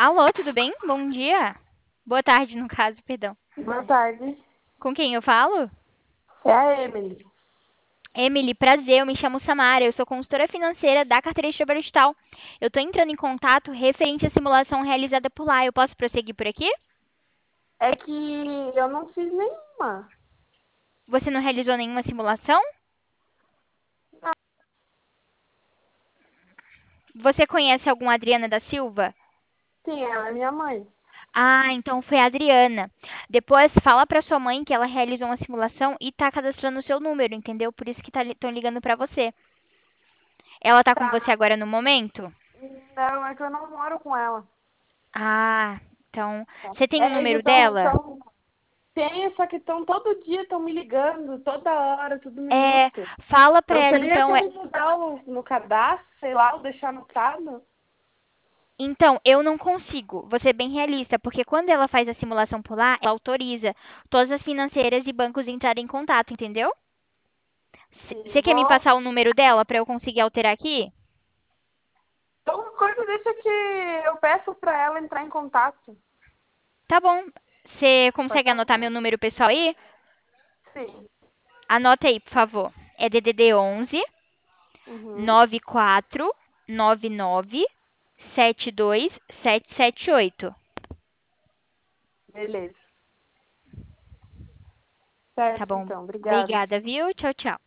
Alô, tudo bem? Bom dia. Boa tarde, no caso, perdão. Boa tarde. Com quem eu falo? É a Emily. Emily, prazer, eu me chamo Samara, eu sou consultora financeira da carteira de trabalho digital. Eu estou entrando em contato referente à simulação realizada por lá. Eu posso prosseguir por aqui? É que eu não fiz nenhuma. Você não realizou nenhuma simulação? Você conhece algum Adriana da Silva? Sim, ela é minha mãe. Ah, então foi a Adriana. Depois fala para sua mãe que ela realizou uma simulação e tá cadastrando o seu número, entendeu? Por isso que estão ligando para você. Ela tá com você Tá. agora no momento? Não, é que eu não moro com ela. Ah, então. Você tem o É, eles número dela? tem, só que estão todo dia, estão me ligando, toda hora, todo É, minuto. fala pra Não ela teria então. como mudar no cadastro, sei lá, ou deixar anotado? Então, eu não consigo. Vou ser bem realista, porque quando ela faz a simulação por lá, ela autoriza todas as financeiras e bancos a entrarem em contato, entendeu? Sim, Você quer me vou. passar o número dela pra eu conseguir alterar aqui? Então, coisa deixa que eu peço pra ela entrar em contato. Tá bom. Você Pode consegue anotar meu passar. número pessoal aí? Sim. Anota aí, por favor. É DDD 11 Uhum. 9499 72778. Beleza. Tá Certo, bom. então. Obrigada. Obrigada, viu? Tchau, tchau.